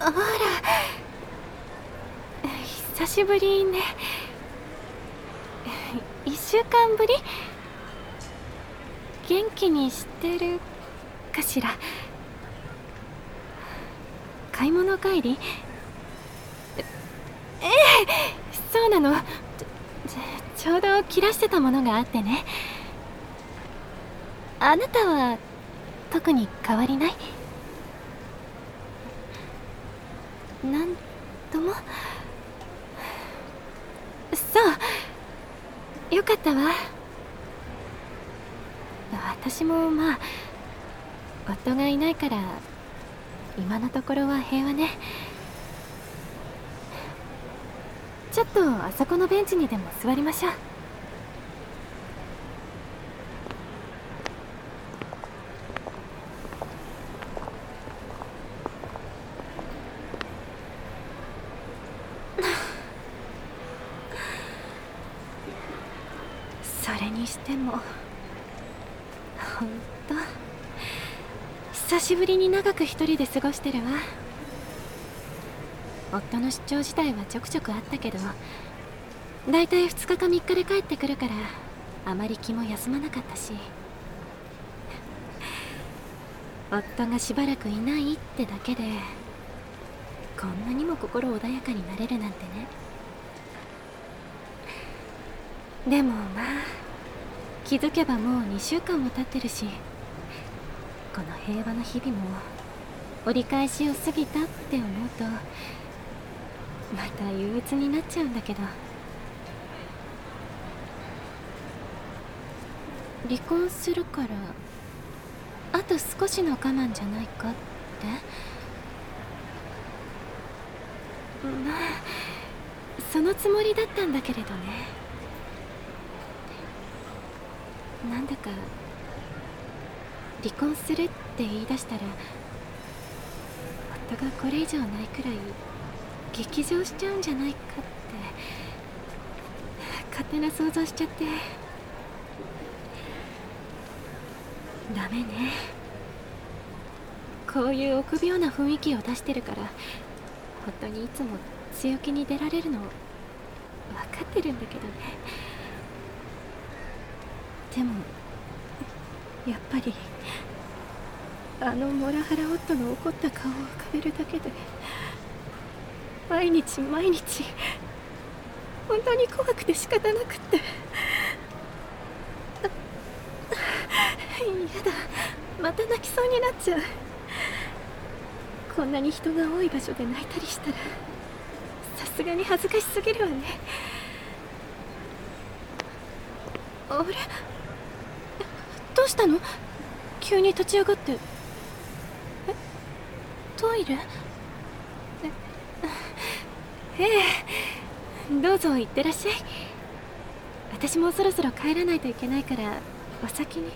あら、久しぶりね。1週間ぶり？元気にしてるかしら。買い物帰り？そうなの。ちょうど切らしてたものがあってね。あなたは特に変わりない？なんとも。そうよかったわ。私もまあ夫がいないから今のところは平和ね。ちょっとあそこのベンチにでも座りましょう。それにしてもほんと久しぶりに長く一人で過ごしてるわ。夫の出張自体はちょくちょくあったけど、だいたい2日か3日で帰ってくるからあまり気も休まなかったし、夫がしばらくいないってだけでこんなにも心穏やかになれるなんてね。でもまあ気づけばもう2週間も経ってるし、この平和な日々も折り返しを過ぎたって思うとまた憂鬱になっちゃうんだけど。離婚するからあと少しの我慢じゃないかって？まあそのつもりだったんだけれどね。なんだか離婚するって言い出したら夫がこれ以上ないくらい激情しちゃうんじゃないかって勝手な想像しちゃって。ダメね。こういう臆病な雰囲気を出してるから夫にいつも強気に出られるの分かってるんだけどね。でもやっぱりあのモラハラ夫の怒った顔を浮かべるだけで毎日毎日本当に怖くて仕方なくって。やだ、また泣きそうになっちゃう。こんなに人が多い場所で泣いたりしたらさすがに恥ずかしすぎるわね。あれ、どうしたの？急に立ち上がって。トイレ？ええ、どうぞ行ってらっしゃい。私もそろそろ帰らないといけないからお先に。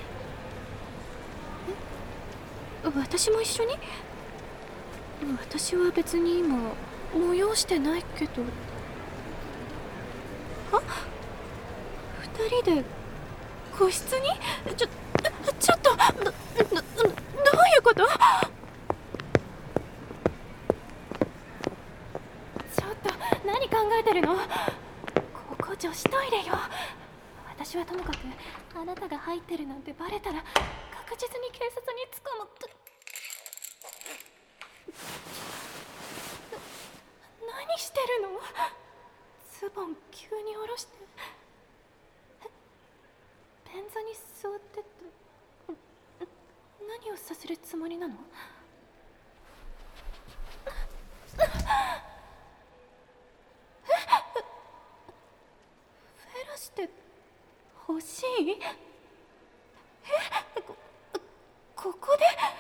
私も一緒に？私は別に今催してないけど。あ、二人で個室に？ちょっとどういうこと？ちょっと何考えてるの？ここ女子トイレよ。私はともかくあなたが入ってるなんてバレたら確実に警察に捕まって。何してるの？ズボン急に下ろして便座に座ってって何をさせるつもりなの？フェラして欲しい？ここで？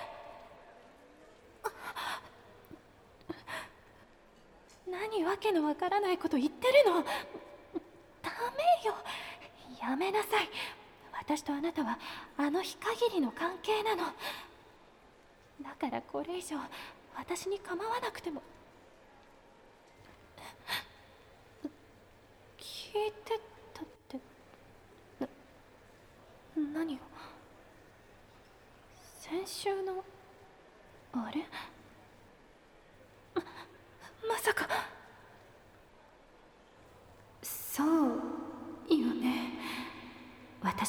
何わけのわからないこと言ってるの？ダメよ、やめなさい。私とあなたはあの日限りの関係なの。だからこれ以上私に構わなくても。聞いてたって何を？先週のあれ？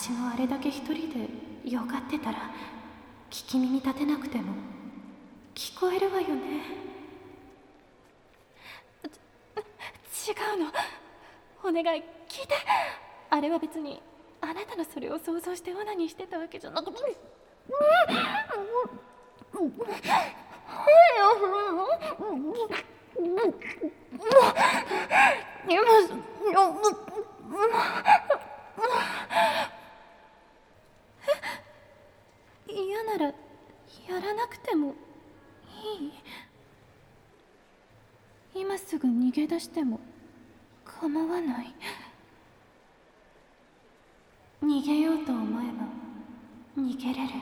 私があれだけ一人でよがってたら聞き耳立てなくても聞こえるわよね。違うの、お願い聞いて。あれは別にあなたのそれを想像して罠にしてたわけじゃなくて、嫌ならやらなくてもいい。今すぐ逃げ出しても構わない。逃げようと思えば逃げれる。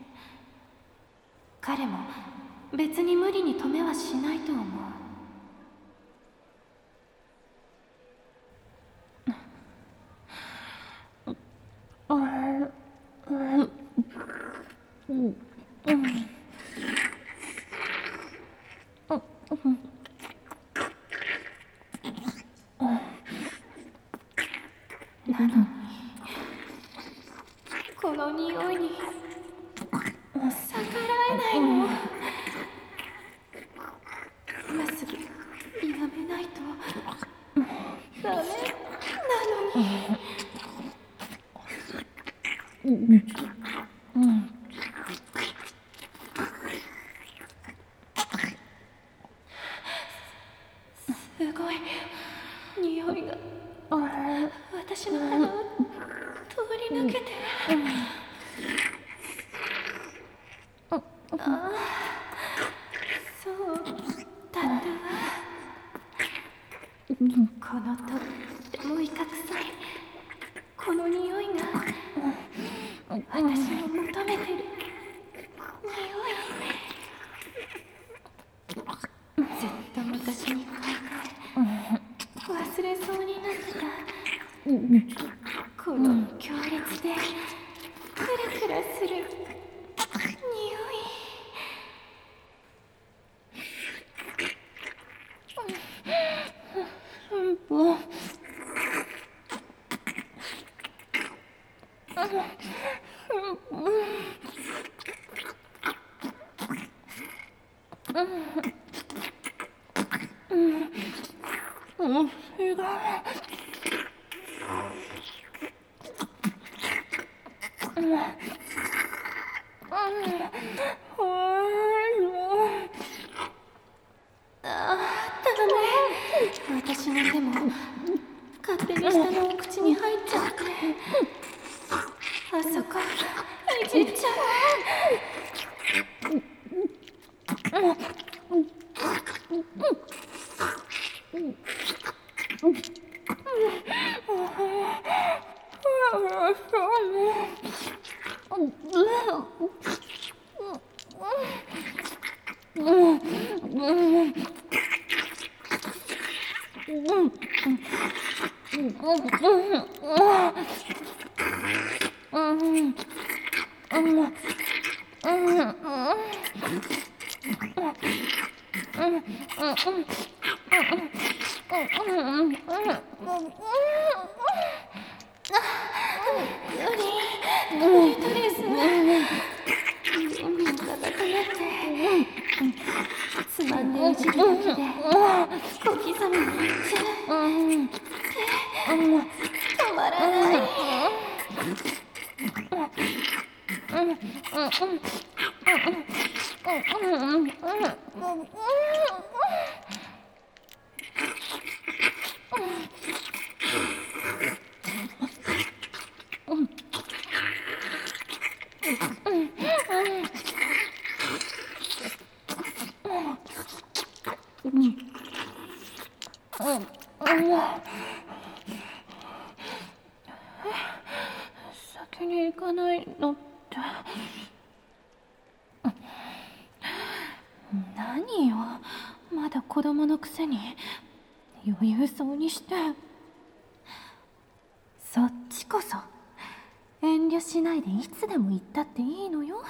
彼も別に無理に止めはしないと思う。なのにこの匂いに逆らえないの。今すぐやめないとダメなのに。すごい匂いが私の鼻を通り抜けてる。ああ、そうだったわ。このとってもいかくさいこの匂いが私の求めてる匂い。ずっと私に買い替え忘れそうになったこの強烈でクラクラする匂い。私の手も勝手に下のお口に入っちゃってあそこいじっちゃう。無理です耳が硬くなってつまんでいじるだけで小刻みにいっちゃう。止まらない。先に行かないのって何よ、まだ子供のくせに余裕そうにして。そっちこそ遠慮しないでいつでも言ったっていいのよ。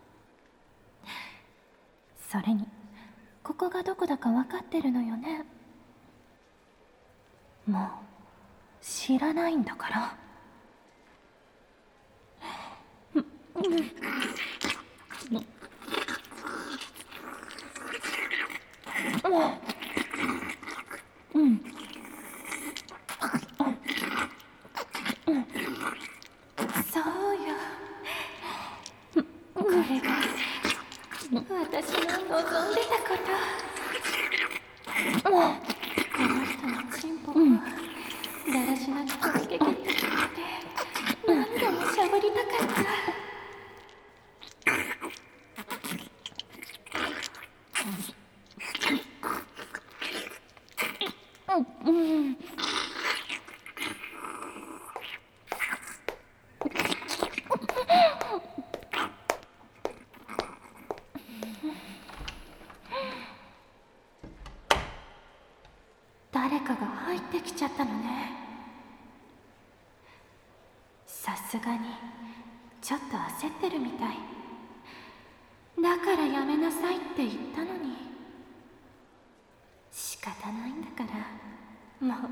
それにここがどこだか分かってるのよね。もう知らないんだから。 そうよ。これが私の望んでたこと。この人のチンポをだらしなく届けきってくれて、何度もしゃぶりたかった。誰かが入ってきちゃったのね。さすがにちょっと焦ってるみたい。だからやめなさいって言ったのに。仕方ないんだからもう。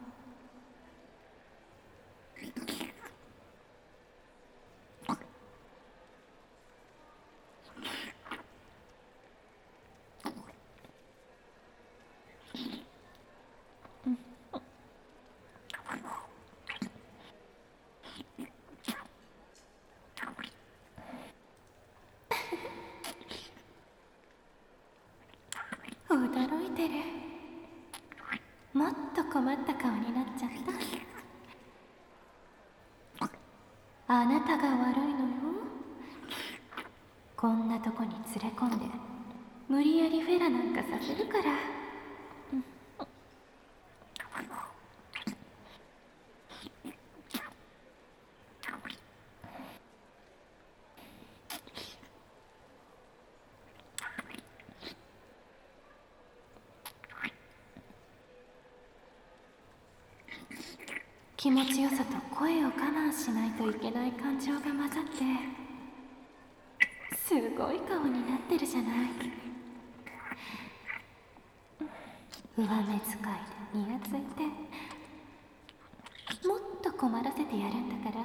驚いてる。もっと困った顔になっちゃった。あなたが悪いのよ。こんなとこに連れ込んで無理やりフェラなんかさせるから。気持ちよさと声を我慢しないといけない感情が混ざってすごい顔になってるじゃない。上目遣いでにやついてもっと困らせてやるんだから。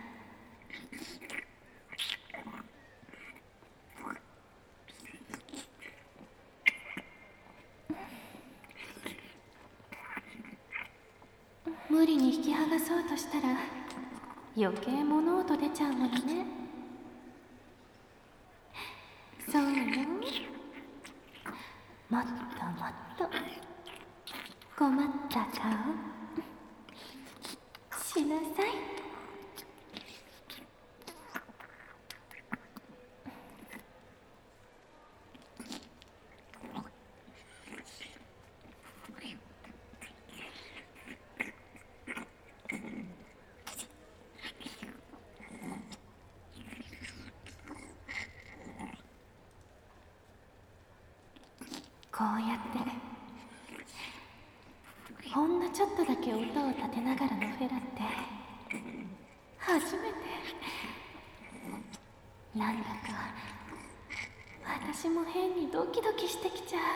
無理に引き剥がそうとしたら余計物音出ちゃうものね。そうよ。もっともっと困った顔しなさい。こうやってほんのちょっとだけ音を立てながらのフェラって初めて。なんだか私も変にドキドキしてきちゃう。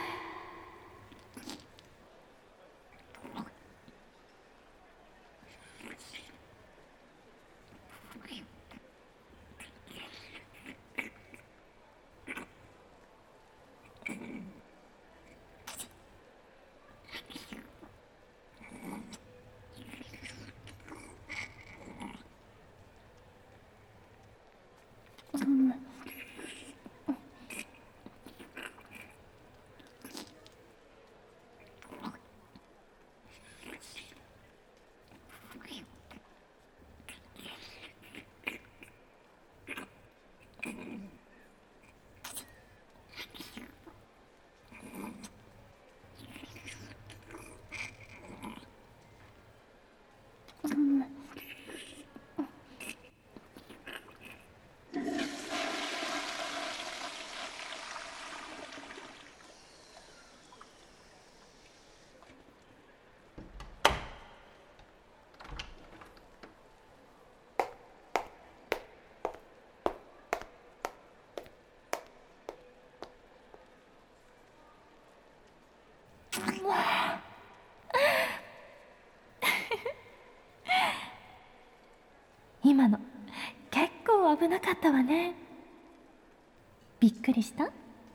今の結構危なかったわね。びっくりした？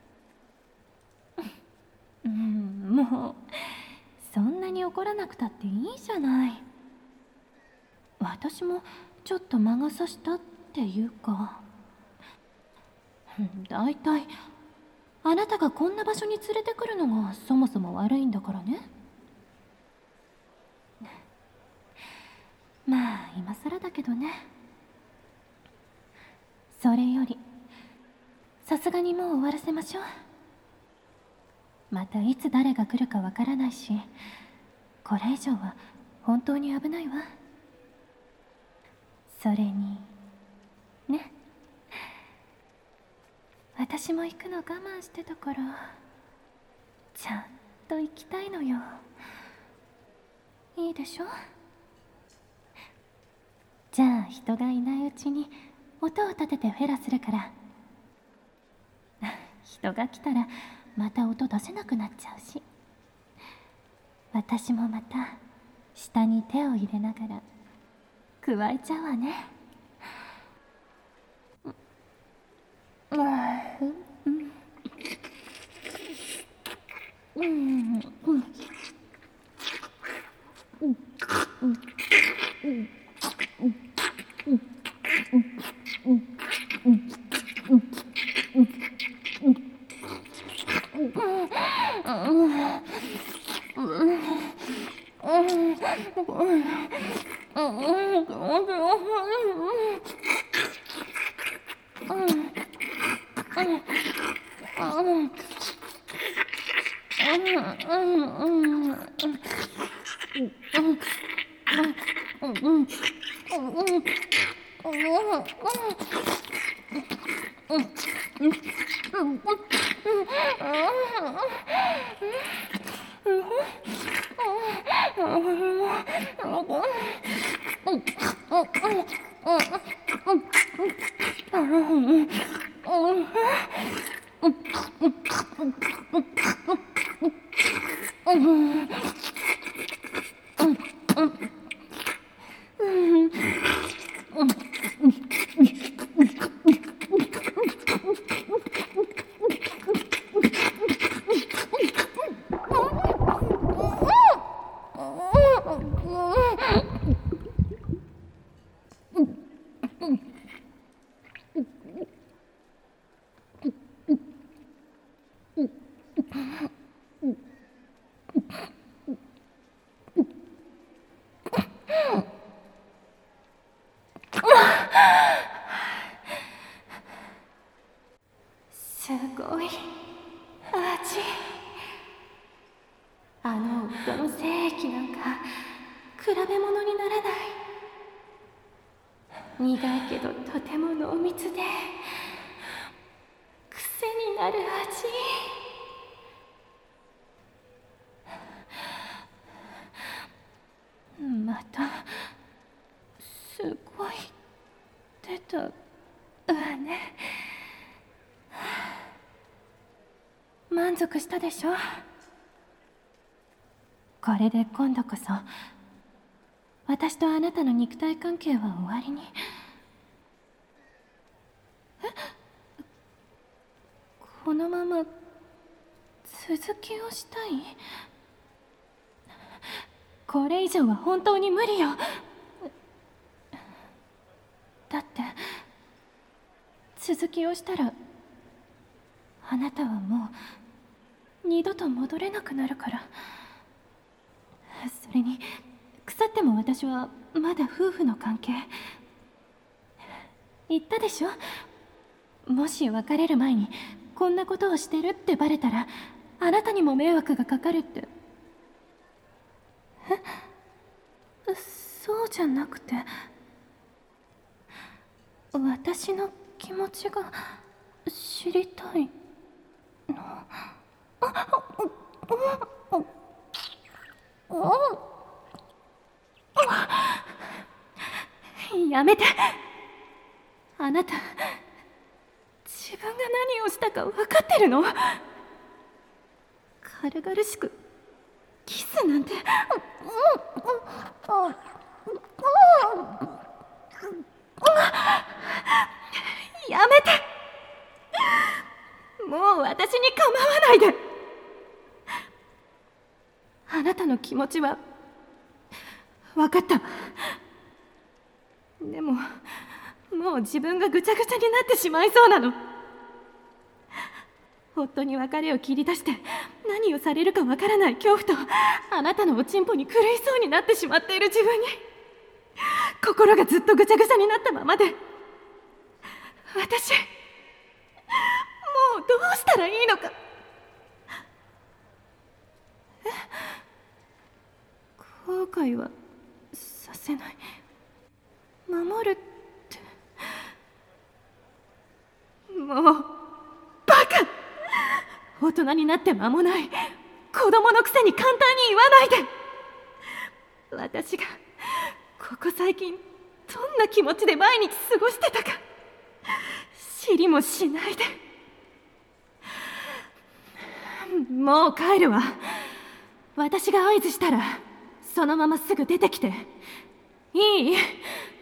もうそんなに怒らなくたっていいじゃない。私もちょっと魔が差したっていうか、だいたいあなたがこんな場所に連れてくるのがそもそも悪いんだからね。まあ今更だけどね。それよりさすがにもう終わらせましょう。またいつ誰が来るかわからないし、これ以上は本当に危ないわ。それにね、私も行くの我慢してたから、ちゃんと行きたいのよ。いいでしょ？じゃあ人がいないうちに音を立ててフェラするから。人が来たらまた音出せなくなっちゃうし、私もまた下に手を入れながら加えちゃうわね。すごい味。あの夫の精液なんか比べ物にならない。苦いけどとても濃密で癖になる味。またすごい出たわね。満足したでしょ？これで今度こそ私とあなたの肉体関係は終わりに。このまま続きをしたい？これ以上は本当に無理よ。だって続きをしたらあなたはもう二度と戻れなくなるから。それに腐っても私はまだ夫婦の関係。言ったでしょ？もし別れる前にこんなことをしてるってバレたらあなたにも迷惑がかかるって。そうじゃなくて、私の気持ちが知りたいの。やめて。あなた自分が何をしたか分かってるの？軽々しくキスなんて。 持ちは分かったわ。でももう自分がぐちゃぐちゃになってしまいそうなの。夫に別れを切り出して何をされるかわからない恐怖と、あなたのおちんぽに狂いそうになってしまっている自分に心がずっとぐちゃぐちゃになったままで、私もうどうしたらいいのか。後悔はさせない、守るって、もうバカ。大人になって間もない子供のくせに簡単に言わないで。私がここ最近どんな気持ちで毎日過ごしてたか知りもしないで。もう帰るわ。私が合図したらそのまますぐ出てきていい？